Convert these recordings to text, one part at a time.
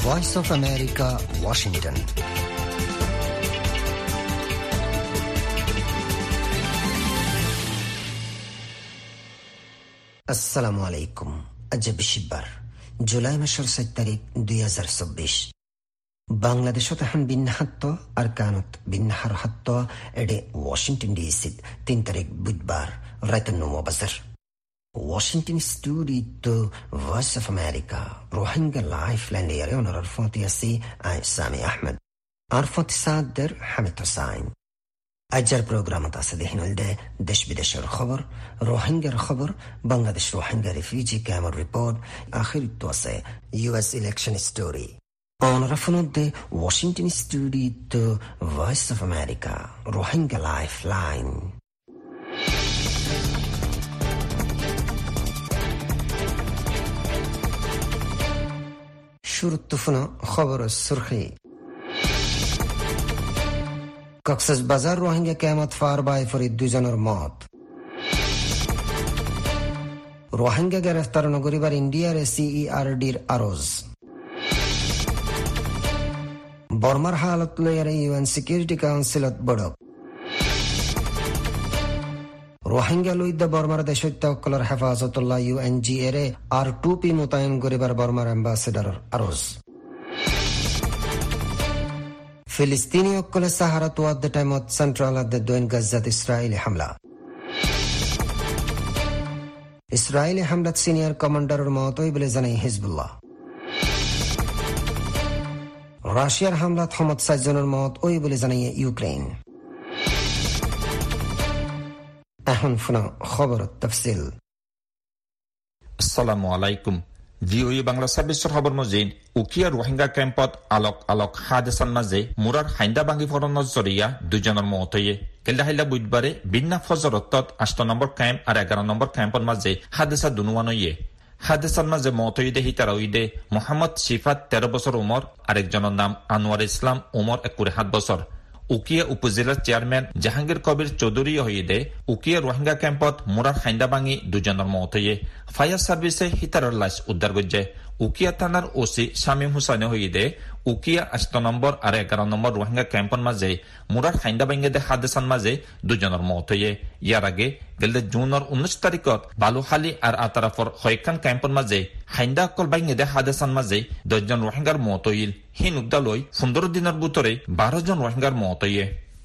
Voice of America, Washington. Assalamu alaikum. Ajab Shibbar. July মাসের 7 তারিখ 2024. বাংলাদেশত এখন বিন্যাহাত্ত আর কানত বিন্যাহার হাত্ত এডে ওয়াশিংটন ডিসি 3 তারিখ বুধবার রাত 9 বাজার Washington studio Voice of America Rohingya Lifeline এর ওনার ফতিয়াসি আই সামি আহমেদ আর ফতিসাদের হামিদ হোসেন আজকের প্রোগ্রামত আছে দেহিনলদে দেশ বিদেশের খবর রোহিঙ্গার খবর বাংলাদেশ রোহিঙ্গা রিফিউজি ক্যাম্পের রিপোর্ট আখিরিত আছে US ইলেকশন স্টোরি অনরাফনদে Washington studio Voice of America Rohingya Lifeline শুরুত্তফুনা খবর সুরখি কক্সবাজার রোহিঙ্গা ক্যাম্পত ফার বাই ফরিদ 2 জনের মত রোহিঙ্গা গ্রেফতার নগরীবার ইন্ডিয়ার CERDর আরজ বর্মার হালত লয়ারে UN সিকিউরিটি কাউন্সিলত বড়ক রোহিঙ্গা লইদা বর্মার দেশত্যাগকলর হেফাজতুল্লাহ UNGA আর 2P মোতায়েন করিবার বর্মার অ্যাম্বাসেডর আরজ ফিলিস্তিনি অকলে সাহারা তোয়াদ the time of central of the দোয়েন গাজাত ইসরায়েলি হামলা ইসরায়েলি হামলাত সিনিয়র কমান্ডারের মতই বলে জানাই হিজবুল্লাহ রাশিয়ার হামলাত 7 জনের মত ওই বলে জানাই ইউক্রেন এখন ফুনা খবর তফসিল আসসালামু আলাইকুম জিওই বাংলা সার্ভিসৰ খবৰ মজিন উকিয়া রোহিঙ্গা ক্যাম্পত আলোক হাদেসান মাঝে মুরার হাইন্দা বাঙ্গি ফরনৰ জরিয়া 2 জনের মত হয়ে কেলদাহিলা বুধবারে বিন্না ফজরতত 8 নম্বর ক্যাম্প আর 11 নম্বর ক্যাম্পৰ মাঝে হাদেসা দুনুয়ান হয়ে হাদেসান মাঝে মত হইদে হিতারা হইদে মোহাম্মদ শিফাত 13 বছর উমর আরেকজনের নাম আনোয়ার ইসলাম উমর 7 বছর উকিয়া উপজেলার চেয়ারম্যান জাহাঙ্গীর কবির চৌধুরী হইদে উকিয়া রোহিঙ্গা ক্যাম্পত মুরার হাইন্দা বাঙ্গি 2 জনের মত হয়ে ফায়ার সার্ভিসে হিতারর লাশ উদ্ধার করছে উকিয়া থানার ওসি শামীম হুসাইন হইদে উকিয়া 8 নম্বর আর 11 নম্বর রোহিঙ্গা ক্যাম্পর মাঝে মুরার হাইন্দা বাঙ্গিদে হাদেসান মাঝে 2 জনের মত হয়ে ইয়ার আগে গেলে জুনের 19 তারিখত বালুখালী আর আতারাফর হয়কান ক্যাম্পর মাঝে হাইন্দা অকল বাঙ্গিদে হাদেসান মাঝে 10 জন রোহিঙ্গার মত হইল হিন উদ্দালয় 15 দিনের ভিতরে 12 জন রোহিঙ্গার মত হইয়ে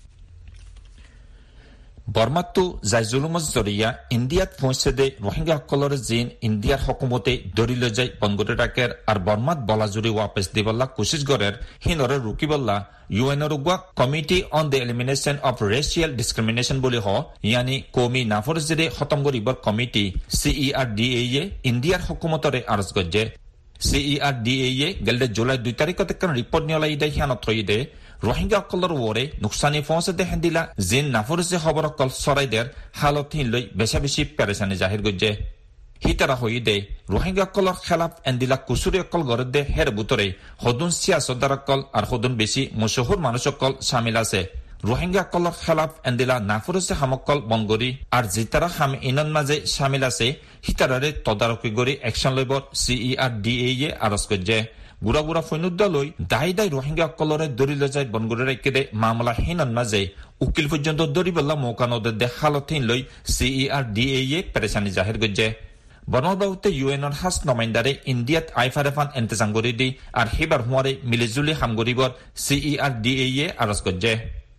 বর্মাত্তু জাইজুলুমজ জরিয়া ইন্ডিয়াত পৌঁছে দে রোহিঙ্গা সকলের জিন ইন্ডিয়ার হকুমতে দরিলে যাই বনগরে রাখের আর বর্মাত বলাজুরি ওয়াপেস দিবল্লা কোশিশ গরের হিনরে রুকিবল্লা ইউএনর committee on the elimination of racial discrimination বলে হ ইয়ানি কৌমি নাফরজরে খতম গরিবর কমিটি CERDA ইন্ডিয়ার হকুমতরে আরজ গজ্জে CERDA গেলদে জুলাই 2 তারিখতে কোন রিপোর্ট নিয়লাই দে হিয়ানত থইদে রোহিঙ্গা অকলর ওরে নুকসানি পৌঁছে দে হেন্দিলা জিন নাফরজে খবর অকল সরাইদের হালত হিনলৈ বেশি পেরেশানি জাহির গজ্জে হিতারা হইদে রোহিঙ্গা অকলর খেলাফ এন্দিলা কুসুরি অকল গরে দে হের বুতরে হদুন সিয়াসতদার অকল আর হদুন বেশি মশহুর মানুষ অকল শামিল আছে রোহিঙ্গা অকলর খেলাফ এন্দিলা নাফরজে হামকল বনগরি আর জিতারা হাম ইনন মাঝে শামিল আছে হিতারারে তদারকি গরি অ্যাকশন লইবর CERDA আরজ গজ্জে গুড়া ফৈনুদ্দালৈ দাই রোহিঙ্গা অকলরে দরিলে যায় বনগরে রেখে দে মামলা হিনন মাঝে উকিল পর্যন্ত দরিবল্লা মৌকানদের দে হালতিন লই CERDA পেরেশানি জাহির গজ্জে বনবাউতে ইউএনর হাস নমাইন্দারে ইন্ডিয়াত আইফারেফান এন্তেজাঙ্গরি দি আর হেবার হুয়ারে মিলিজুলি হামগরিবর CERDA আরজ গজ্জে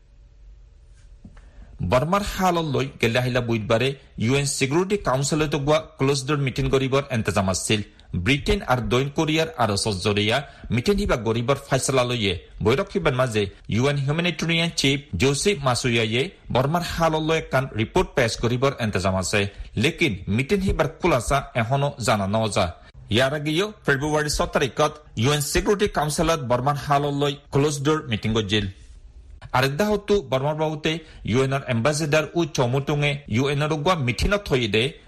বর্মার হালত লৈ গেলাহিলা বুধবারে UN সিকিউরিটি কাউন্সিলত গোয়া ক্লোজ ডোর মিটিং গরিবর এন্তেজাম আছিল ব্রিটেন আর দক্ষিণ কোরিয়ার আরসত জরিয়া মিটিং হিবা গরিবর ফাইসলা লইয়ে বৈরক্ষীবার মাঝে UN হিউম্যানিটেরিয়ান চিফ জোসেফ মাসুয়ায়ে বর্মার হালত লৈ কান রিপোর্ট পেশ গরিবর এন্তেজাম আছে লেকিন মিটিং হিবার খুলাসা এখনো জানা নজা ইয়ার আগেও ফেব্রুয়ারি 7 তারিখত UN সিকিউরিটি কাউন্সিলত বর্মার হালত লৈ ক্লোজ ডোর মিটিং গজিল আরেকদা হতো বর্মার বাবুতে ইউএনর এম্বাসেডার ও চমুটুঙে ইউএনর গোয়া মিঠিনত হইদে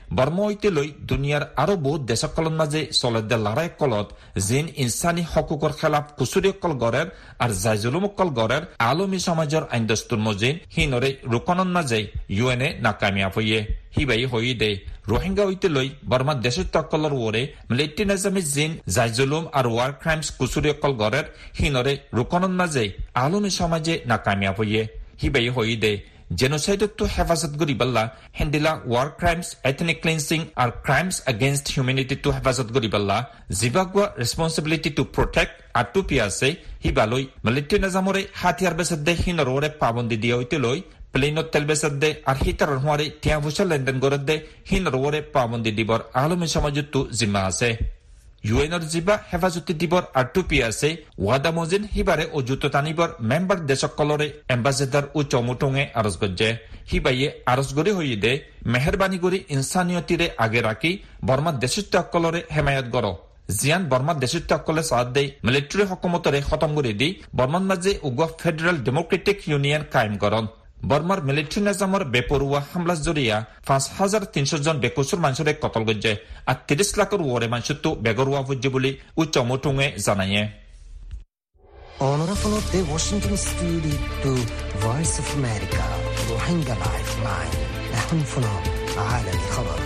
বৰ্মইতিলৈ দুনিয়াৰ আৰু বহুত দেশসকলৰ মাজে চলতে লৰাই কলত জিন ইনসানী হকুকৰ খেলাফ কুচুৰিয়কল গড়েৰ আৰু জাইজুলুমকল গড়েৰ আলমী সমাজৰ আইনদস্তুৰ মজিন হিনৰে ৰুকনৰ মাজে ইউএনএ নাকামিয়াব হয়ে হিবাই হই দে রোহিঙ্গা ঐতিলৈ বর্মার দেশত্যাকলৰ ওরে মিলিটারি নিজামী জিন জাইজুলুম আৰু ওয়ার ক্রাইমস কুচুরিয়কল গড়ের হিনরে ৰুকনৰ মাজে আলমী সমাজে নাকামিয়াব হয়ে হিবাই হই দে জেনোসাইডতো হেফাজত গরিবাল্লা হেন্দিলা ওয়ার ক্রাইমস এথনিক ক্লিনসিং আর ক্রাইমস এগেইনস্ট হিউম্যানিটি তো হেফাজত গরিবাল্লা জিবাগুয়া রেসপন্সিবিলিটি টু প্রোটেক্ট আর টু পিয়াসে হিবালই মিলিটারি নিজামরে হাতিয়ার বেসদে হিনরে পাবন্দি দিয়া হইতেলই প্লেনত তেল বেসদে আর হিতার হওয়ারে টিয়া ভুষা লেনদেন গরদে হিনরে পাবন্দি দিবর আলমী সমাজতো জিম্মা আছে ইউএনর জিবা হেফাজতি দিবর আর টু পিয়াসে ওয়াদা মজিন হিবারে অযুত টানিবর মেম্বার দেশকলরে এম্বাসেডার ও চমুটঙে আরজ গজ্জে হিবাইয়ে আরজ গরি হইয়ে দে মেহরবানি গরি ইনসানিয়তিরে আগে রাখি বর্মার দেশত্যাকলরে হেমায়ত গর জিয়ান বর্মার দেশত্যাকলে সাথ দেই মিলিটারি হকুমতরে খতম করে দি বর্মান মাঝে উগুয়া ফেডারেল ডেমোক্রেটিক ইউনিয়ন কায়েম করন বর্মার মিলিটারি নিজামৰ বেপরুয়া হামলা জরিয়া 5300 জন বেকসুর মানুষরে কতল গজ্জে আর 30 লাখের ওরে মানুষতো বেগরুয়া হজ্জে বলে উচ্চ মটুঙে জানায়ে Honorable of the Washington Studio to Voice of America Rohingya Lifeline এখনফোন عالمي خبر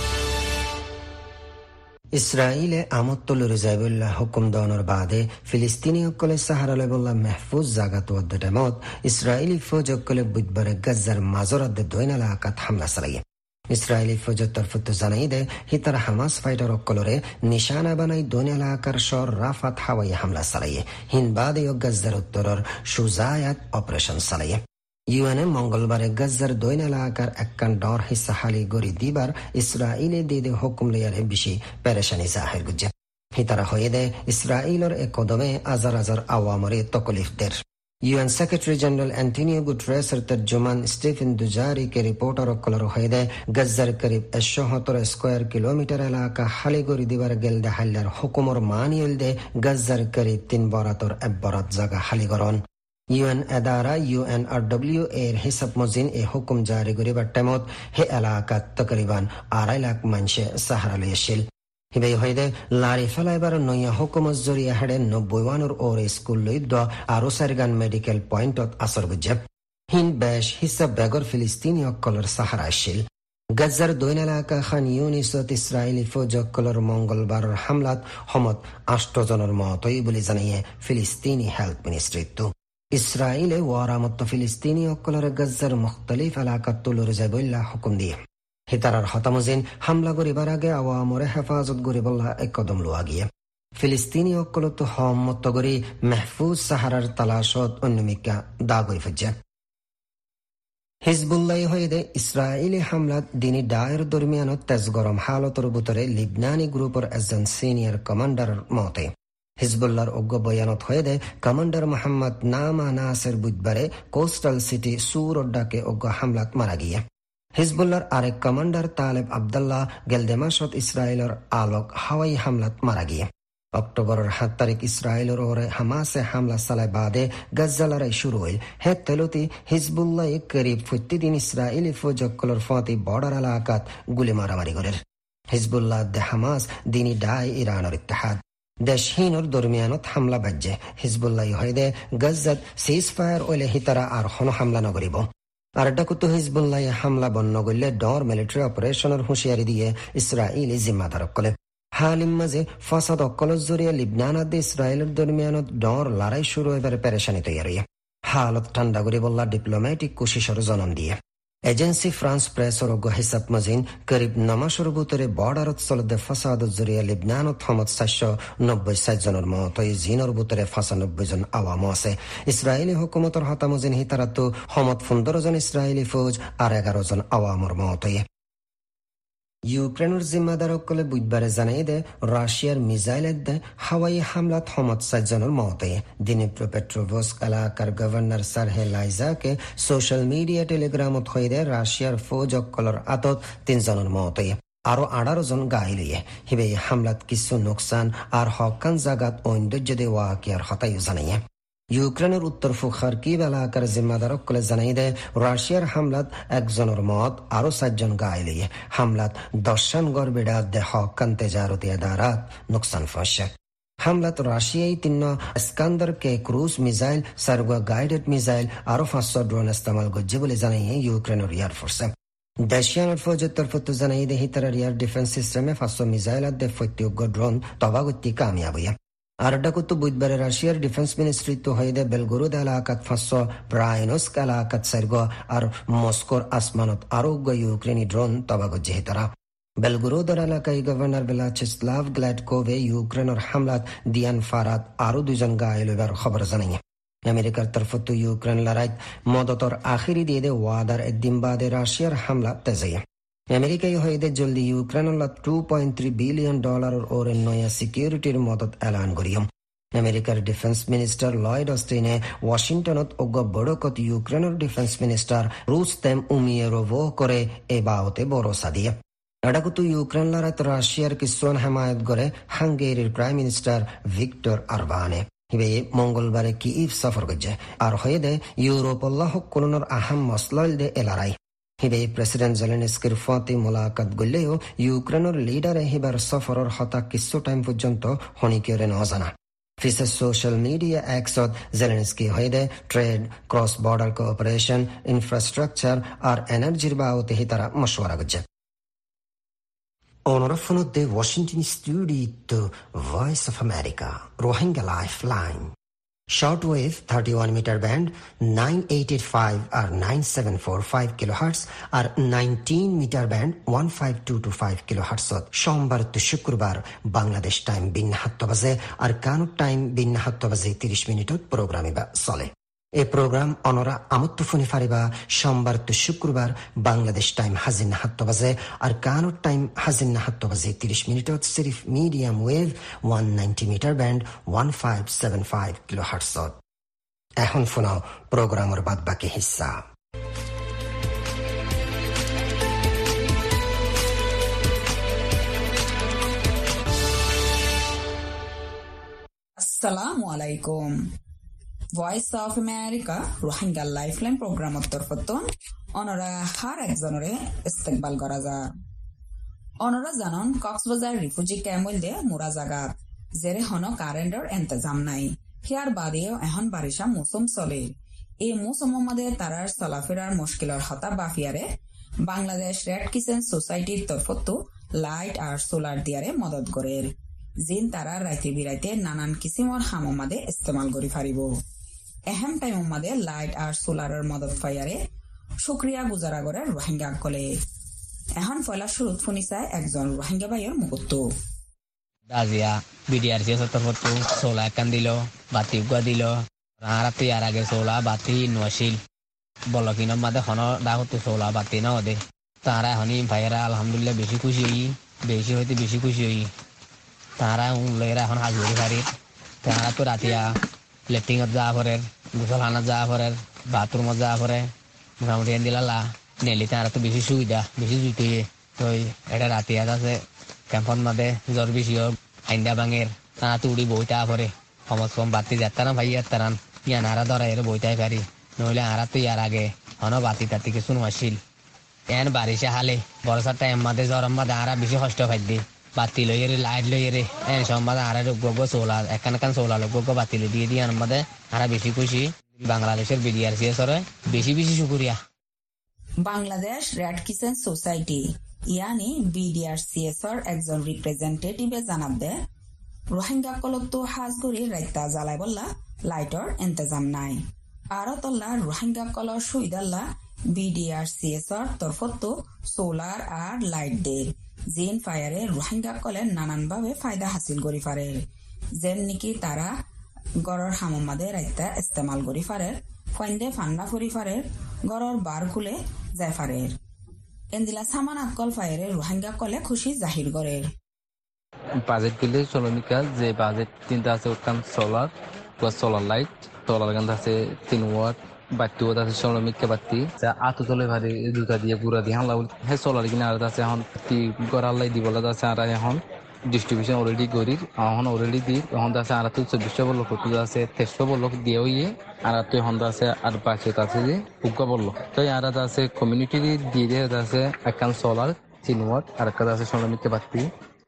ইসরায়েলে আমত্তলুর জাইবুল্লাহ হুকুম দানোর বাদে ফিলিস্তিনি অকলে সাহারা লেবুল্লাহ মেহফুজ জাগাত ওয়াদ্দমত ইসরায়েলি ফৌজ অকলে বুধবারে গাজ্জার মাজরাদ দৈনালা আকাত হামলা চালাইয়ে ইসরায়েলি ফৌজের তরফত জানাই দে হিতার হামাস ফাইটার অকলরে নিশানা বানাই দৈনালা আকার শহর রাফাত হাওয়াই হামলা চালাইয়ে হিন বাদে গাজ্জার উত্তরের সুজায়াত অপারেশন চালাইয়ে ইউএনএ মঙ্গলবারে গাজ্জার দৈনালা আকার একখান ডর হিসা হালি গড়ি দিবার ইসরায়েলে দিয়ে হুকুম লিয়ারে বেশি পেরেশানি জাহির গুজে হিতারা হয়ে দে ইসরায়েলের এক কদমে হাজার হাজার আওয়ামরে তকলিফদের ইউএন সেক্রেটারি জেনারেল অ্যান্টনিও গুটেরেসের তর্জমান স্টিফেন দুজারি কে রিপোর্টার অকলর হয়ে দে গাজ্জার করিব 170 স্কয়ার কিলোমিটার এলাকা হালি গড়ি দিবার গেলদে হাল্লার হুকুমর মানিয়েল দে গাজ্জার করিব 3 বরাতর এব্বরাত জায়গা হালি গরন ইউএন এদারা UNRWA এর হিসাব মজিন এ হুকুম জারি করিবার টাইমত হে এলাকাত তকরিবান 2.5 লাখ মানুষে সাহারা লইছিল হিবে হইদে লারি ফেলাইবার নয়া হুকুম জরিয়া হেডে 90 ওর স্কুল লইদ আরো সারগান মেডিকেল পয়েন্টত আসর গুজে হিন বেশ হিসাব বেগর ফিলিস্তিনি অকলর সাহারা আসছিল গাজ্জার দৈন এলাকা খান ইউনিসত ইসরায়েলি ফৌজ অকলর মঙ্গলবার হামলাত হমত 8 জনের মত হই বলে জানিয়ে ফিলিস্তিনি হেলথ মিনিস্ট্রি ইসরায়েলে ওয়ারামত ফিলিস্তিনি অকলর গাজ্জার মুখতালিফ এলাকাত তুলুর জাইবুল্লাহ হুকুম দিয়ে হিতারার হতামজিন হামলা করিবার আগে আওয়ামরে হেফাজত করিবল্লাহ এক কদম লোয়া গিয়ে ফিলিস্তিনি অকলত হম্মত করি মেহফুজ সাহারার তালাশত অন্যমিকা দাগই ফজ্জে হিজবুল্লাহ হইদে ইসরায়েলি হামলাত দিনী ডায়ের দরমিয়ানত তেজ গরম হালতর বুতরে লিবনানি গ্রুপের একজন সিনিয়র কমান্ডার মতে হিজবুল্লাহর অজ্ঞ বয়ানত হয়ে দে কমান্ডার মোহাম্মদ নামা নাসের বুধবারে কোস্টাল সিটি সুর ডাকে অজ্ঞ হামলাত মারা গিয়ে হিজবুল্লাহর আরেক কমান্ডার তালেব আবদুল্লাহ গেলদেমাশত ইসরায়েলের আলোক হাওয়াই হামলাত মারা গিয়ে অক্টোবরের 7 তারিখ ইসরায়েলের ওরে হামাসে হামলা চালায় বাদে গাজ্জা লড়াই শুরু হইল হে তেলতি হিজবুল্লাহ করিব 40 দিন ইসরায়েলি ফৌজকলর ফতি বর্ডার এলাকাত গুলি মারামারি করেন হিজবুল্লাহ দে হামাস দিনী ডাই ইরানের ইত্তেহাদ দেশহীনর দরমিয়ানত হামলা বাজ্যে হিজবুল্লাহ হইদে গাজ্জাত সিজ ফায়ার ওইলে হিতারা আর হন হামলা নগরিব আর ডাকুতো হিজবুল্লাহ হামলা বন্ধ করলে ডর মিলিটারি অপারেশনের হুঁশিয়ারি দিয়ে ইসরায়েলি জিম্মাদার কলে হালিম মাঝে ফাসাদ অকলস জরিয়া লিবনানাদ ইসরায়েলের দরমিয়ানত ডর লড়াই শুরু এবারে পেরেশানি তৈরি হালত ঠান্ডা করে বললা ডিপ্লোম্যাটিক কোশিশর জন্ম দিয়ে এজেন্সি ফ্রান্স প্রেসর হিসাব মজিন করিব 9 মাসের ভিতরে বর্ডারত চলতে ফাসাদ জরিয়া লিবনানত হমত 790 জনের মত জিনের ভিতরে 95 জন আওয়াম আছে ইসরায়েলি হুকুমতর হতামজিন হিতারাতো হমত 15 জন ইসরায়েলি ফৌজ আর 11 জন আওয়ামর মত ইউক্রেনের জিম্মাদারকলে বুধবারে জানাই দে রাশিয়ার মিসাইলের দে হাওয়াই হামলাত হমত 7 জনের মতে দিনিপ্রো পেট্রোভস্ক এলাকার governor Serhiy Lysak social media টেলিগ্রামত হয়ে দে রাশিয়ার ফৌজ অকলর আতত 3 জনের মতে আরো 18 জন গাইল হিবে হামলাত কিছু নোকসান আর হকান জাগাত ঐন্দ্য দেওয়া কি আর হতাই জানাইয়ে ইউক্রেনের উত্তর পূব খার্কিভ এলাকার জিম্মাদারকলে জানাই দে রাশিয়ার হামলাত একজনের মত আরো 7 জন গাইলে হামলাত 10 গড়বেড়া দেহ কান্তে জারতিয়া দারাত নুকসান ফসে হামলাত রাশিয়াই 3 স্কান্দার কে ক্রুজ মিসাইল সার্গো গাইডেড মিসাইল আরো 500 ড্রোন ইস্তেমাল করছে বলে জানাই ইউক্রেনের এয়ারফোর্সে দেশিয়ান ফৌজের তরফত জানাই দে হিতার এয়ার ডিফেন্স সিস্টেমে 500 মিসাইল আর দে ফৈত্যোগ্য ড্রোন তবাগতি কামিয়াব হইয়া আর ডাকুত বুধবারে রাশিয়ার ডিফেন্স মিনিস্ট্রি তো হইদে বেলগোরোদ এলাকাত 500 ব্রাইনস্ক এলাকাত সার্গো আর মস্কোর আসমানত আরোগ্য ইউক্রেনি ড্রোন তবাগজ্জে হিতারা বেলগোরোদের এলাকায় গভর্নর ভ্লাদিস্লাভ গ্ল্যাডকোভে ইউক্রেনের হামলাত দিয়ান ফারাদ আরো 2 জন গায়েল হইবার খবর জানাই আমেরিকার তরফত ইউক্রেন লড়াইত মদতর আখিরি দিয়ে দে ওয়াদার একদিন বাদে রাশিয়ার হামলা তেজাইয়া আমেরিকায় হইদে জলদি ইউক্রেনের $2.3 বিলিয়ন ওর নয়া সিকিউরিটির মদত এলান করিয়ম আমেরিকার ডিফেন্স মিনিস্টার লয়েড অস্টিনে ওয়াশিংটনত অজ্ঞ বড়কত ইউক্রেনের ডিফেন্স মিনিস্টার রুস্তেম উমিয়েরোভো করে এ বাওতে ভরসা দিয়ে এডাকুতু ইউক্রেন লড়াইত রাশিয়ার কিসন হেমায়ত করে হাঙ্গেরির প্রাইম মিনিস্টার ভিক্টর অরবানে হিবে মঙ্গলবারে কিইভ সফর করছে আর হয়ে দে ইউরোপ আল্লাহ কোনর আহাম মসলাইল দে এলারাই হিবে প্রেসিডেন্ট জেলেনস্কির ফতে মোলাকাত গলেও ইউক্রেনের লিডারে হিবার সফরের হতা কিছু টাইম পর্যন্ত হনিকেরে নজানা ফিসের সোশ্যাল মিডিয়া এক্সত জেলেনস্কি হয়ে দে trade cross border cooperation infrastructure আর এনার্জির বাওতে হিতারা মশওয়ারা করছে Onorevole de Washington Studio, Voice of America, Rohingya Lifeline. Shortwave 31 meter band 9885 or 9745 kilohertz or 19 meter band 15225 kilohertz সোমবার to শুক্রবার বাংলাদেশ টাইম বিন 7 বাজে আর কানুক টাইম বিন 7 বাজে 30 মিনিটত প্রোগ্রামে বা চলে এই প্রোগ্রাম অনরা আমত্তুফুনি ফারিবা সোমবার to শুক্রবার বাংলাদেশ টাইম হাজিন 7 বাজে আর কানুক টাইম হাজিন 7 বাজে 30 মিনিটত সিরিফ medium wave 190 metre band 1575 kilohertz এখন শোনাও প্রোগ্রামের বাদবাকি হিস্সা আসসালামু আলাইকুম voice of America Rohingya lifeline প্রোগ্রামত তরফতন অনরা হার একজনরে ইস্তেকবাল করা যা অনরা জানন কক্সবাজার রিফিউজি ক্যাম্প দে মুরা জাগাত জেরে হন কারেন্টর ইন্তজাম নাই হিয়ার বাদেও এখন বারিশা মৌসুম চলে এই মৌসুম মধ্যে তারার চলাফেরার মুশকিলর হতা বাফিয়ারে বাংলাদেশ রেড কিচেন সোসাইটির তরফত লাইট আর সোলার দিয়ারে মদত করে জিন তারা রাইতে বিরাইতে নানান কিসিমর হামমাদে ইস্তেমাল করি ফারিব এহেম টাইম মাদে লাইট আর সোলারের মদত ফাইয়ারে শুক্রিয়া গুজারা করে রোহিঙ্গা কলে এখন ফয়লা শুরুত শুনিছায় একজন রোহিঙ্গা ভাইয়ের মুকুত্ত দাজিয়া বিডিআরসি তরফত সোলা একান দিল বাতি উগা দিল রাতে আর আগে সোলা বাতি নছিল বলকিনের মাদে হন ডাকতো সোলা বাতি না দে তারা হনি ভাইয়েরা আলহামদুলিল্লাহ বেশি খুশি হইতে বেশি খুশি হই তারা লইরা এখন হাজুরি ফারি তারা তো রাতিয়া লেট্রিনত যাওয়া পরে গোসলখানাত যাওয়া পরে বাথরুমত যাওয়া পরে মোটামুটি দিলা নেলি তারা তো বেশি সুবিধা বেশি জুইতে তো এটা রাতিয়া আছে ক্যাম্পর মাঝে জ্বর বেশি হোক আইন্দা ভাঙের তারা তো উড়ি বইতা পরে সমজ কম বাতি যাত্রা ভাই তারান ইয়ান আরা ধরা এর বইতাই পারি নইলে আরা তো ইয়ার আগে হন বাতি তাতি কিছু নছিল এন বারিশা হালে বর্ষার টাইম মাঝে জ্বর মাঝে আরা বেশি কষ্ট পাই বাতি লইরে লাইট লইরে এন সম্বাদ আরা গোগ সোলার একান সোলার গোগ বাতি দিয়ে দিয়ে আমাদের আরা বেশি খুশি বাংলাদেশের বিডিআরসি সরে বেশি বেশি শুকরিয়া বাংলাদেশ রেড কিচেন সোসাইটি ইয়ানি বিডিআরসিএস এর একজন রিপ্রেজেন্টেটিভে জানাবে রোহিঙ্গা কলত হাজগুড়ি রাইতা জ্বালাই বললা লাইটর ইন্তজাম নাই আরো তল্লা রোহিঙ্গা কলর সুবিধাল্লা বিডিআরসিএস এর তরফত সোলার আর লাইট দে জিন ফায়ারে রোহিঙ্গা কলে নানান ভাবে ফায়দা হাসিল করি পারে যেন নাকি তারা গড়র হামমাদে রাইতা ইস্তেমাল করি পারে ফাইন্দে ফান্না ফুরি পারে গড়র বার খুলে যায় পারে এন্দিলা সামান আকল ফায়ারে রোহিঙ্গা কলে খুশি জাহির করে বাজেট গুলি শ্রমিকা যে বাজেট তিনটা আছে ওখান solar plus solar light solar গান আছে 3 ওয়াট বাতি ওটা আছে শ্রমিককে বাতি আতো তলে ভারি দুটা দিয়ে পুরা দিয়ে হামলা হে সোলার কিনা আর আছে এখন গড়াল্লাই দিবলা আছে আর এখন ডিস্ট্রিবিউশন অলরেডি গরির এখন অলরেডি দি এখন আছে আর তো 24 বলল কত আছে 23 বলল দিয়ে হইয়ে আর তো এখন আছে আর বাকি আছে যে উগ্গা বলল তো আর আছে কমিউনিটি দিয়ে আছে একান সোলার 3 ওয়াট আর একটা আছে সোনামিকে বাতি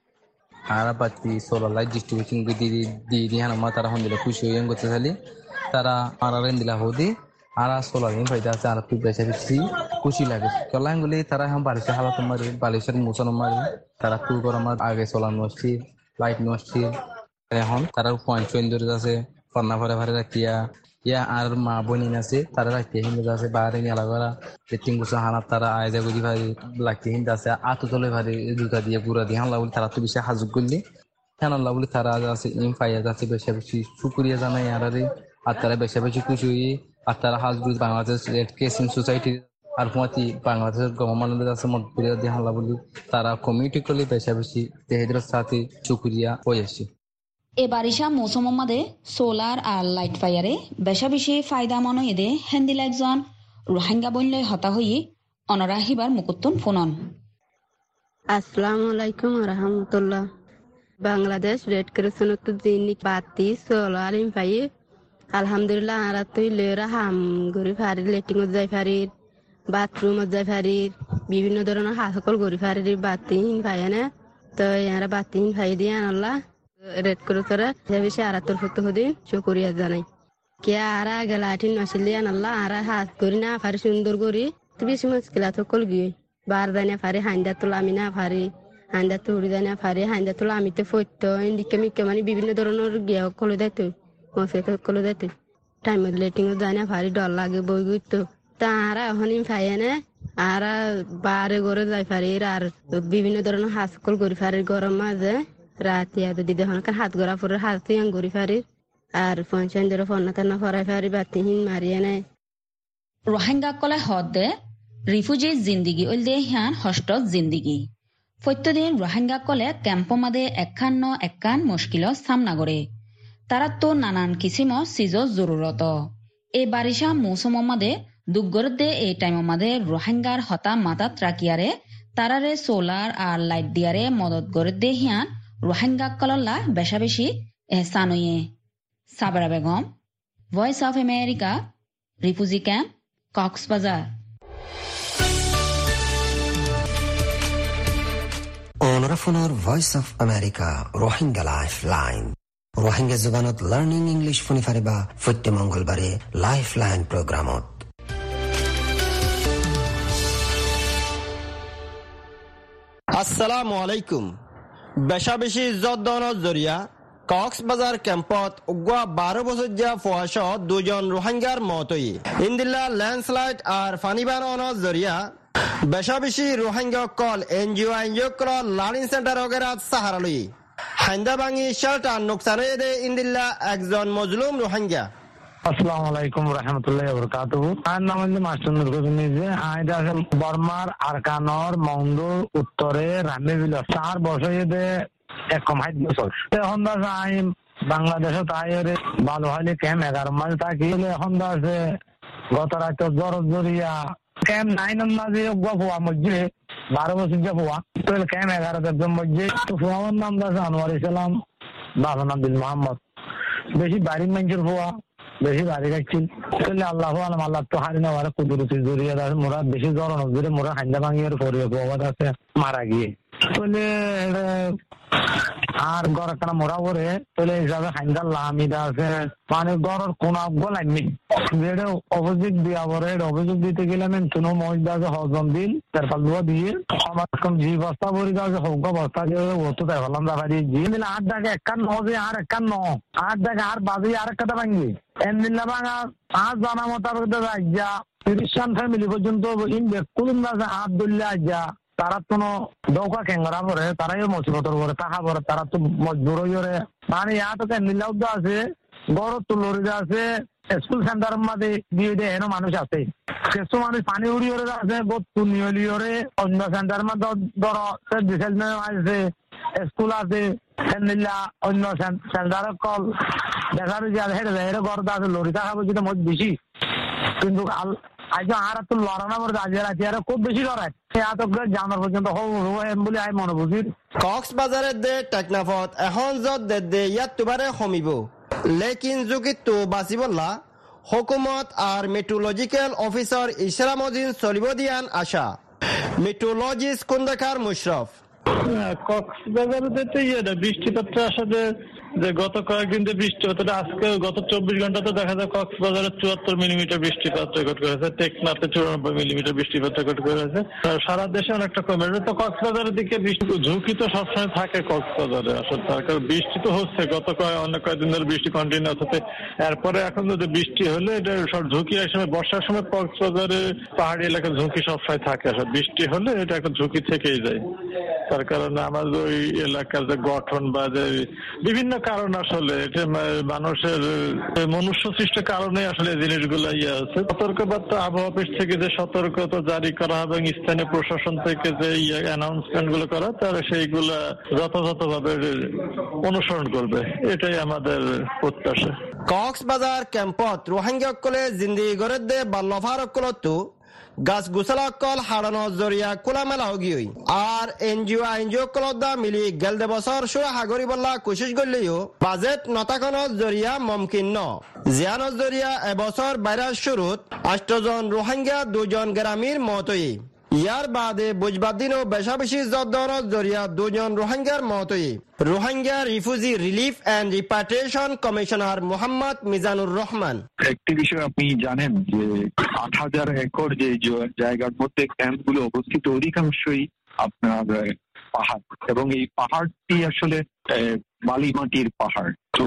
আর বাতি সোলার লাইট ডিস্ট্রিবিউশন দিয়ে আমার তারা হন দিলে খুশি হয়ে করতে চালি তারা আর দিলা হদি আর সোলার ফাইদা আছে আর তুই বেশি বেশি খুশি লাগে কলাঙ্গুলি তারা এখন বালিশের হালাত মারি বালিশের মোছানো মারি তারা তুই করে আমার আগে সোলার নষ্টি লাইট নষ্টি এখন তারা পয়েন্ট ধরে আছে কন্যা ভরে ভরে রাখিয়া ইয়া আর মা বোনিন আছে তারা রাখিয়া হিন্দু আছে বাইরে নিয়ে আলাদা তিন বছর হানাত তারা আয়জা গুলি ভারি লাগতে হিন্দু আছে আতো তলে ভারি জুতা দিয়ে গুড়া দিয়ে হানলা বলি তারা তো বেশি হাজুক করলি হ্যাঁ আল্লাহ বলি তারা আছে ইম ফাইয়া আছে বেশি বেশি শুক্রিয়া জানাই আর তারা বেশি বেশি খুশি হই আর তারা হাজগুল বাংলাদেশ রেড ক্রিসেন্ট সোসাইটি আর ফুয়াতি বাংলাদেশের গভর্নমেন্টের আছে মধ্যপুরিয়া দিয়ে হানলা বলি তারা কমিউনিটি করলে বেশি বেশি তেহেদের সাথে শুক্রিয়া হয়ে আসছে এ বারিশা মৌসুম মাদে সোলার আর লাইট ফায়ারে বেশা বেশি ফায়দা মনো এদে হেন্দিল একজন রোহিঙ্গা বইনলৈ হতা হই অনরা হিবার মুকুত্তুন ফোনন আসসালামু আলাইকুম রহমতুল্লাহ বাংলাদেশ রেড ক্রিসেন্ট জিনি বাতি সোলার ইম ফাই আলহামদুলিল্লাহ আর তুই লেরা হাম গরি ফারি লেটিং যাই ফারি বাথরুম যাই ফারি বিভিন্ন ধরনের হাসকল গরি ফারি বাতি হিন ফাই না তো এরা বাতি হিন ফাই দিয়ে আনলা রেড ক্রিসেন্ট বেশি আর তোর ফুট হদি শুকরিয়া জানাই কে আর গেলাঠিন নসিলি আনলা আর হাত করি না ফারি সুন্দর করি তো বেশি মুশকিলা তো কল গিয়ে বার দানা ফারি হাইন্দা তোলা আমি না ফারি হাইন্দা তুড়ি দানা ফারি হাইন্দা তোলা আমি তো ফইত ইন্ডিকে মিকে মানে বিভিন্ন ধরনের গিয়া কলে দেয় মশে তো কলে দেয় টাইম লেটিং দানা ফারি ডর লাগে বই গুইতো তারা এখন ফাইয়া না আর বারে গড়ে যাই ফারি আর বিভিন্ন ধরনের হাসকল করি ফারি গরম মাঝে রাতে দিদি হনকার হাত গড়া পরে হাত ইয়াং গড়ি ফারি আর পঞ্চায়েত ধরে ফন্না ফরাই ফারি বাতিহীন মারিয়ে নেয় রোহিঙ্গা কলে হদ দে রিফিউজি জিন্দিগি ওল দে হিয়ান হষ্ট জিন্দিগি প্রত্যেকদিন রোহিঙ্গা কলে ক্যাম্প মাদে একান মুশকিল সামনা করে তারা তো নানান কিসিম সিজ জরুরত এই বারিশা মৌসুম মাদে দুগ্গর দে এই টাইম মাদে রোহিঙ্গার হতা মাতাত রাখিয়ারে তারারে সোলার আর লাইট দিয়ারে মদত করে দে হিয়ান রোহিঙ্গা কলল্লা বেশা বেশি এহসান হইয়ে Sabra Begum voice of America refugee camp Cox's Bazar অনরাফোনর voice of America Rohingya life line Rohingya জবানত লার্নিং ইংলিশ ফোনে ফারিবা প্রত্যেক মঙ্গলবারে লাইফ লাইন প্রোগ্রামত আসসালামু আলাইকুম বেশা বেশি ইজ্জত দনৰ জরিয়া কক্সবাজার ক্যাম্পত উগুয়া 12 বছর যা ফোয়াশ দুজন রোহিঙ্গার মত ইন্দিল্লা ল্যান্ডস্লাইড আর ফানিবানৰ জরিয়া বেশা বেশি রোহিঙ্গা কল এনজিও কল লার্নিং সেন্টার ওগেরাত সাহারা লই হাইন্দা বাঙি শেল্টার নোকসানে দে ইন্দিল্লা একজন মজলুম রোহিঙ্গা আসসালামু আলাইকুম রহমতুল্লাহি ওয়া বারাকাতুহু আর নাম হচ্ছে মাস্টার নুরুজ্জামান যে আইদা আছে বর্মার আরকানর মংদুর উত্তরে রামেবিল 4 বছর দে এক কম হাইদ বছর এখন দা আই বাংলাদেশে তাইরে ভালো হলে ক্যাম্প 11 মাস থাকি এখন দা আছে গত রাতে জরিয়া ক্যাম্প 9 মাসে গোয়া মসজিদে 12 বছর যা গোয়া তো ক্যাম্প 11 একদম মসজিদ তো ফুয়ার নাম দা আনোয়ার ইসলাম বাবা নাম বিন মোহাম্মদ বেশি বাড়ি মানুষের ফুয়া বেশি বাড়ি রাখছিল তাহলে আল্লাহ আলম আল্লাহ তো হারি না ওরা কুদরতি জড়িয়ে আছে মোরা বেশি জ্বর নজরে মোরা হাইন্দা ভাঙিয়ে পরে অবাদ আছে মারা গিয়ে তাহলে আর গড় একটা মোরা পরে তাহলে হিসাবে হাইন্দা লামিদা আছে মানে গড়ের কোন আব্বা লাগনি যেটা অভিযোগ দিয়া পরে অভিযোগ দিতে গেলাম কোনো মহিলা আছে হজম দিন তেরপাল দোয়া দিয়ে আমার কম জি বস্তা ভরি আছে হোক বস্তা দিয়ে ও তো তাই হলাম দাঁড়িয়ে দিয়ে দিলে 8 টাকা 51 হবে আর 51 8 টাকা আর বাজে আর একটা ভাঙবে এমনিল্লা ভাঙা আজ জানা মোতাবেক রাজ্যা খ্রিস্টান ফ্যামিলি পর্যন্ত ইন ব্যক্তিগত আছে আব্দুল্লাহ আজ্জা তারা কোনো দৌকা খেঙ্গরা পরে তারাই মুসিবতর করে টাকা পরে তারা তো মজবুর হয়ে মানে ইয়া তো এমনিল্লাও আছে বড় তো লরিদা আছে স্কুল সেন্টারের মধ্যে দিয়ে দেয় এনো মানুষ আছে কিছু মানুষ পানি উড়ি ওরে আছে গতু নিয়লি ওরে অন্য সেন্টারের মধ্যে ধরো আছে স্কুল আছে এমনিল্লা অন্য সেন্টারের কল দেখা যায় হেঁটে যায় ঘর আছে লরি টাকা পয়সা মত বেশি কিন্তু আজ আর তো লড়ানো পড়ে আজ রাতে আর খুব বেশি লড়াই এত জানার পর্যন্ত বলে আই মনে বুঝির কক্সবাজারের দে টেকনাফত এখন যত দে ইয়াত তুবারে কমিব লেকিন যুগিত তো বাঁচিবলা হুকুমত আর মেট্রোলজিক্যাল অফিসার ইসলামউদ্দিন চলিব দিয়ান আশা মেট্রোলজিস্ট কুন্দাকার মুশরফ কক্সবাজারে তো বৃষ্টিপাত আসলে যে গত কয়েকদিন যে বৃষ্টিপাতটা আজকে গত 24 ঘন্টাতে দেখা যায় কক্সবাজারে 74 মিলিমিটার বৃষ্টিপাত রেকর্ড করেছে, টেকনাফে 94 মিলিমিটার বৃষ্টিপাত রেকর্ড করেছে। সারা দেশে অনেকটা কমে তো কক্সবাজারের দিকে বৃষ্টি ঝুঁকি তো সবসময় থাকে কক্সবাজারে আসলে, তার কারণ বৃষ্টি তো হচ্ছে গত অনেক কয়েকদিন ধরে বৃষ্টি কন্টিনিউ হচ্ছে। এরপরে এখন যদি বৃষ্টি হলে এটা সব ঝুঁকি সময় বর্ষার সময় কক্সবাজারে পাহাড়ি এলাকার ঝুঁকি সবসময় থাকে আসলে, বৃষ্টি হলে এটা একটা ঝুঁকি থেকেই যায়। তার কারণে আমাদের ওই এলাকার যে গঠন বা যে বিভিন্ন কারণ আসলে এটা মানুষের মনুষ্য সৃষ্ট কারণে আসলে জিনিসগুলো আছে। সতর্কবার্তা আবহাওয়া অফিস থেকে যে সতর্কতা জারি করা হবে এবং স্থানীয় প্রশাসন থেকে যে অ্যানাউন্সমেন্ট গুলো করা তারা সেইগুলা যথাযথভাবে অনুসরণ করবে, এটাই আমাদের প্রত্যাশা। কক্সবাজার ক্যাম্পত রোহিঙ্গা সকলে জিন্দিগি গড়ে দে বাল্যফার সকলতো গাছ গুছালাকল হারানোর জরিয়া খোলামেলা হগিই আর এনজিও কলদা মিলি গেলদে বছর সুরা হাগরি বল্লা কোশিশ করলেও বাজেট নতাকনের জরিয়া মমকিন ন জিয়ানোর জরিয়া এবছর বাইরের শুরুত 8 জন রোহিঙ্গা 2 জন গ্রামীর মতই ইয়ার বাদে বুঝবার দিনও বেশাবেশি জর্দনের জরিয়া 2 জন রোহিঙ্গার মতই Rohingya refugee relief and repatriation commissioner Mohammad Mizanur Rahman. একটি বিষয় আপনি জানেন যে 8,000 একর যে জায়গার মধ্যে ক্যাম্পগুলো অবস্থিত অধিকাংশই আপনার পাহাড়, এবং এই পাহাড়টি আসলে বালি মাটির পাহাড়। তো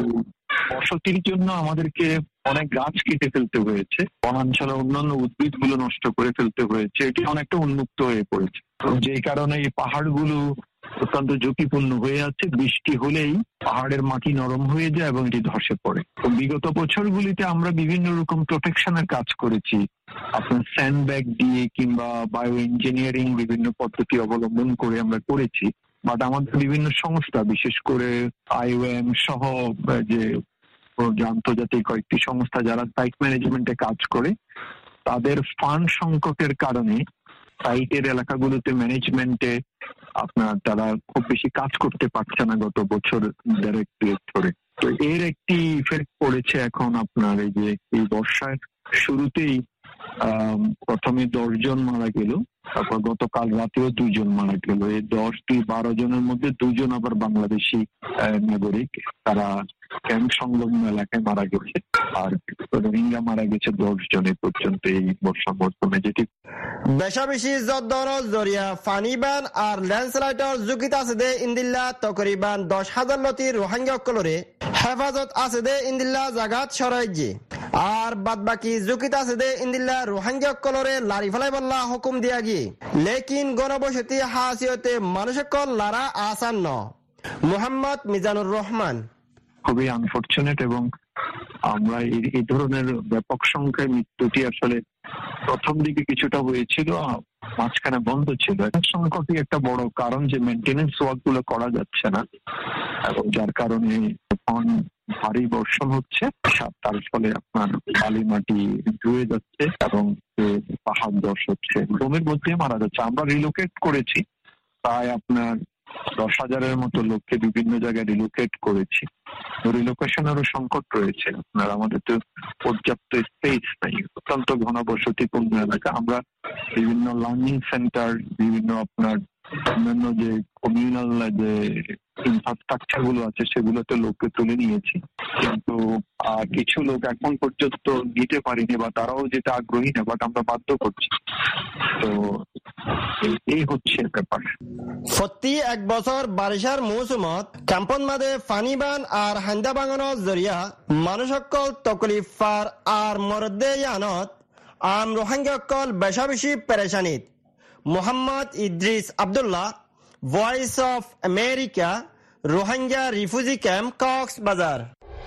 বসতির জন্য আমাদেরকে অনেক গাছ কেটে ফেলতে হয়েছে, বনাঞ্চলে অন্যান্য উদ্ভিদ গুলো নষ্ট করে ফেলতে হয়েছে, এটি অনেকটা উন্মুক্ত হয়ে পড়েছে। যে কারণে এই পাহাড়গুলো অত্যন্ত ঝুঁকিপূর্ণ হয়ে আছে, বৃষ্টি হলেই পাহাড়ের মাটি নরম হয়ে যায় এবং এটি ধসে পড়ে। তো বিগত বছরগুলিতে আমরা বিভিন্ন রকম প্রোটেকশনের কাজ করেছি, আপনার স্যান্ডব্যাগ দিয়ে কিংবা বায়ো ইঞ্জিনিয়ারিং বিভিন্ন পদ্ধতি অবলম্বন করে আমরা করেছি। বাট আমাদের বিভিন্ন সংস্থা, বিশেষ করে IOM সহ যে আন্তর্জাতিক কয়েকটি সংস্থা যারা সাইট ম্যানেজমেন্টে কাজ করে, তাদের ফান্ড সংকটের কারণে সাইটের এলাকাগুলোতে ম্যানেজমেন্টে আপনার তারা খুব বেশি কাজ করতে পারছে না গত বছর ধরে। তো এর একটি ইফেক্ট পড়েছে এখন আপনার এই যে এই বর্ষার শুরুতেই প্রথমে 10 জন মারা গেল, তারপর গতকাল রাতেও 2 জন মারা গেল। এই 10-12 জনের মধ্যে 2 জন আবার বাংলাদেশি নাগরিক, তারা ক্যাম্প সংলগ্ন এলাকায় মারা গেছে, আর রোহিঙ্গা মারা গেছে 10 জনের পর্যন্ত এই বর্ষা মৌসুমে। যেটি বেশাবেশি জর্দনের জরিয়া ফানিবান আর ল্যান্ডস্লাইডর ঝুঁকিত আছে দে ইন্দিল্লা তকরিবান 10,000 লতি রোহিঙ্গা সকলরে হেফাজত আছে দে ইন্দিল্লা জাগাত সরাইজি আর বাদ বাকি ঝুঁকিত আছে দে ইন্দিল্লা রোহিঙ্গা সকলরে লারি ফেলাই বল্লা হুকুম দিয়া গিয়ে লেকিন গণবসতি হাসিয়তে মানুষকল লারা আসান ন। মোহাম্মদ মিজানুর রহমান। খুবই আনফরচুনেট, এবং আমরা এই ধরনের ব্যাপক সংখ্যায় মৃত্যুটি আসলে প্রথম দিকে কিছুটা হয়েছিল, মাঝখানে বন্ধ ছিল। সংকটই একটা বড় কারণ যে মেনটেনেন্স ওয়ার্ক গুলো করা যাচ্ছে না, এবং যার কারণে ভারী বর্ষণ হচ্ছে, তার ফলে আপনার বালি মাটি ধুয়ে যাচ্ছে এবং পাহাড় ধস হচ্ছে, জমির মধ্যে মারা যাচ্ছে। আমরা রিলোকেট করেছি প্রায় আপনার 10,000-এর মতো লোককে বিভিন্ন জায়গায় রিলোকেট করেছি। রিলোকেশনেরও সংকট রয়েছে আপনার, আমাদের তো পর্যাপ্ত স্পেস নাই, অত্যন্ত ঘনবসতিপূর্ণ এলাকা। আমরা বিভিন্ন লার্নিং সেন্টার, বিভিন্ন আপনার অন্যান্য যে কমিউনাল যে ইনফ্রাস্ট্রাকচার গুলো আছে সেগুলোতে লোককে তুলে নিয়েছি, কিন্তু কিছু লোক এখন পর্যন্ত দিতে পারিনি বা তারাও যেটা আগ্রহী না, বাট আমরা বাধ্য করছি। তো এই হচ্ছে ব্যাপার। প্রতি 1 বছর বারিশার মৌসুমত ক্যাম্পন মাদে ফানিবান আর হান্দা বাঙানোর জরিয়া মানুষকল তকলিফার আর মরদে ইয়ানত আম রোহিঙ্গাকল বেশাবেশি পেরেশানিত। Mohammad Idris Abdullah, voice of America, Rohingya refugee camp, Cox's Bazar.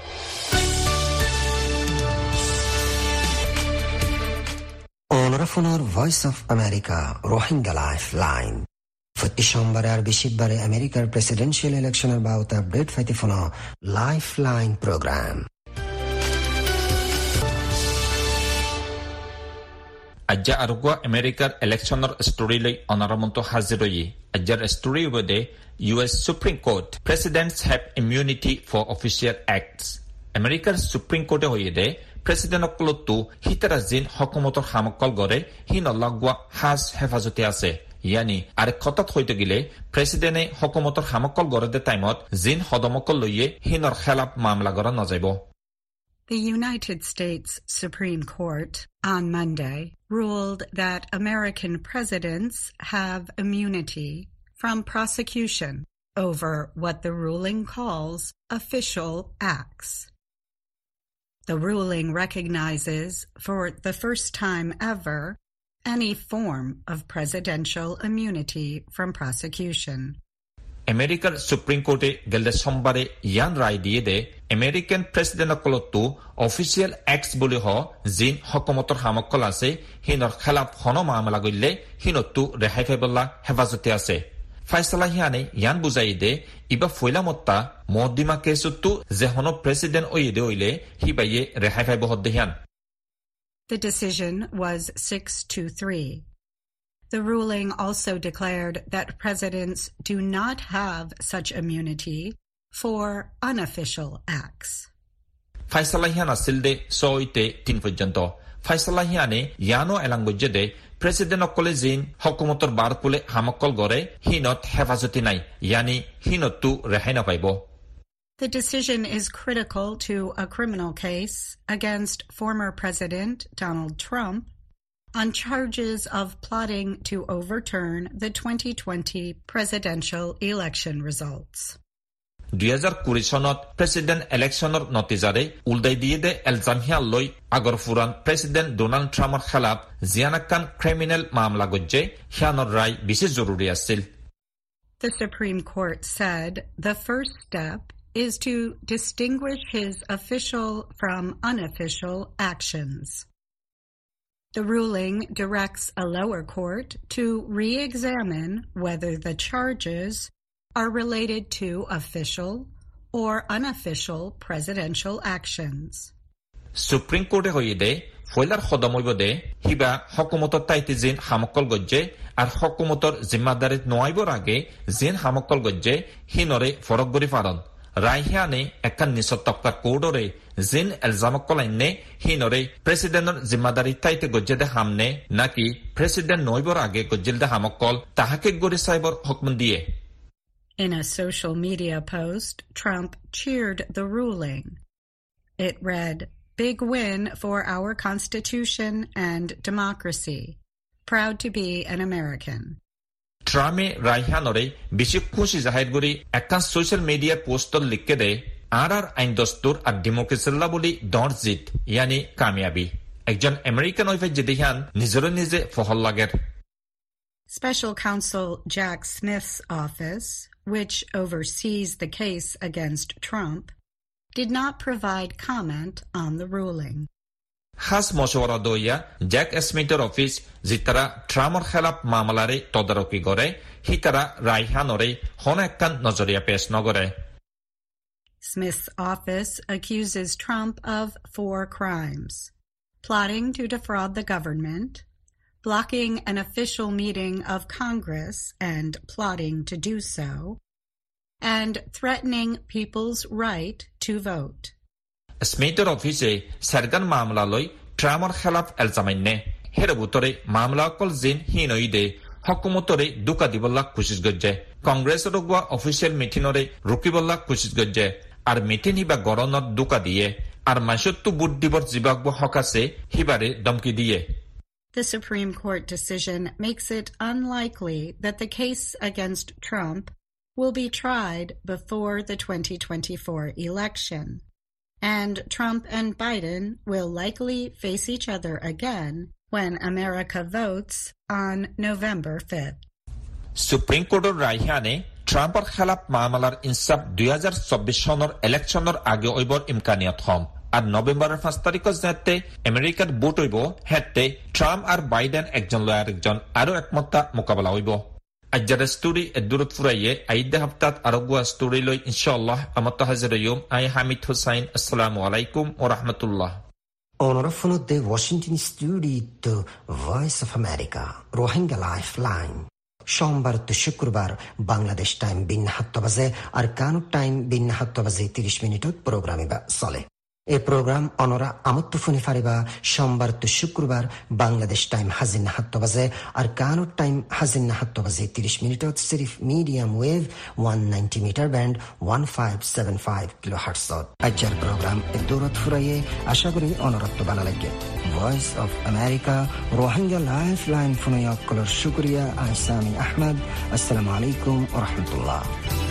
অনরাফোনার voice of America Rohingya life line প্রতি সোমবারে আর বৃহস্পতিবারে আমেরিকার প্রেসিডেন্সিয়াল ইলেকশনের বাবদ আপডেট পাইতে phone life line programme. Aja arugwa American electioner story lay honoramonto haziroyi. Ajar story wede US Supreme Court presidents have immunity for official acts. American Supreme Court hoyede president oklotu hitara jin hokumotor hamakol gore hinolagwa has hefazote ase. Yani ar khotat hoyte gile president e hokumotor hamakol gore de timeot jin hodomokol loye hinor khilaf mamla gora najaibo. The United States Supreme Court on Monday ruled that American presidents have immunity from prosecution over what the ruling calls official acts. The ruling recognizes, for the first time ever, any form of presidential immunity from prosecution. American Supreme Court gelde sombare yan rai diye de American President okolotu official acts boli ho jin hokumotor hamakol ase hinor khilaf hono maamla goille hinottu rehai febolla hefazote ase. Faisala hiane yan bujai de iba foila motta modima kesuttu je hono president oyede oile hibaye rehai febo hodde hian. The decision was 6-3. The ruling also declared that presidents do not have such immunity for unofficial acts. Faisala hiana silde soite tin porjonto. Faisala hiane yano elangojje de president okolejin hokumotor barpule hamakol gore hinot hefazoti nai yani hinottu rehai na paibo. The decision is critical to a criminal case against former President Donald Trump on charges of plotting to overturn the 2020 presidential election results. 2020 sonot president electioner notizare uldai diye de elzamhia loy agor furan president Donald Trump khilaf zianakan criminal mamla gojje hianor rai bishi zoruri asil. The Supreme Court said the first step is to distinguish his official from unofficial actions. The ruling directs a lower court to re-examine whether the charges are related to official or unofficial presidential actions. Supreme Court hoyede foilar khodamoibode hiba hokumotor taite jin hamakol gojje ar hokumotor zimmadarit noaibor age jin hamakol gojje hinore forok gori faron. Raihiane ekan nisotokta kodore jin elzamakolainne hinore presidentor zimmadari taite gojjede hamne naki president noibor age gojjilde hamakol tahake gori saibor hukm diye. In a social media post, Trump cheered the ruling. It read, "Big win for our Constitution and democracy. Proud to be an American." Trame Raihanore bishik khushi zahir gori ekkan social media post likke de arar ain dastur ar democracy la boli dorjit yani kamyabi ekjon American oife jedihan nijero nije fohol lager. Special Counsel Jack Smith's office, which oversees the case against Trump, did not provide comment on the ruling. Khas moshwara doya Jack Smith's office jitara Trump khilaf mamlare todaroki gore hitara Raihanore hono ekkan nazariya pesh nagore. Smith's office accuses Trump of 4 crimes: plotting to defraud the government, blocking an official meeting of Congress and plotting to do so, and threatening people's right to vote. Smith's office sargan mamla loy Trump khilaf elzamainne herebutore mamla kol jin hinoide hokumotore duka dibolla kushish gojje Congress rogwa official meetingore rukibolla kushish gojje ar meeting hiba goronor duka diye ar mashottu buddibor jibagbo hokase hibare damki diye. The Supreme Court decision makes it unlikely that the case against Trump will be tried before the 2024 election, and Trump and Biden will likely face each other again when America votes on November 5th. Supreme Court Raihane Trump khilaf maamlar insaf 2024 sonor electionor age oibor imkaniyat hom. আর নভেম্বরের 5 তারিখের যেতে আমেরিকার ভোট হইব হেতে Trump আর Biden একজন লয়ার একজন আরো একমতা মোকাবেলা হইব আজকের স্টোরি দূরত ফুরাইয়ে আইদে হাফতাত আরগুয়া স্টোরি লই ইনশাআল্লাহ আমত হাজির হইম আই হামিদ হুসাইন আসসালামু আলাইকুম ওয়া রাহমাতুল্লাহ Onoraffonodde Washington Studio Voice of America Rohingya lifeline সোমবার তো শুক্রবার বাংলাদেশ টাইম বিন 7 বাজে আর কানুক টাইম বিন 7 বাজে 30 মিনিটত প্রোগ্রামে বা চলে এই প্রোগ্রাম অনরা আমত্ত ফোনে ফারিবা সোমবার তো শুক্রবার বাংলাদেশ টাইম হাজিন 7 বাজে আর কানুক টাইম হাজিন 7 বাজে 30 মিনিটত সিরিফ medium wave 190 metre band 1575 kilohertz আজকের প্রোগ্রাম দৌলত ফুরাইয়ে আশা করি অনরত্ব ভালো লাগে voice of America Rohingya lifeline ফোনে অকলর শুকরিয়া আহসামি আহমদ আসসালামু আলাইকুম ওয়া রাহমাতুল্লাহ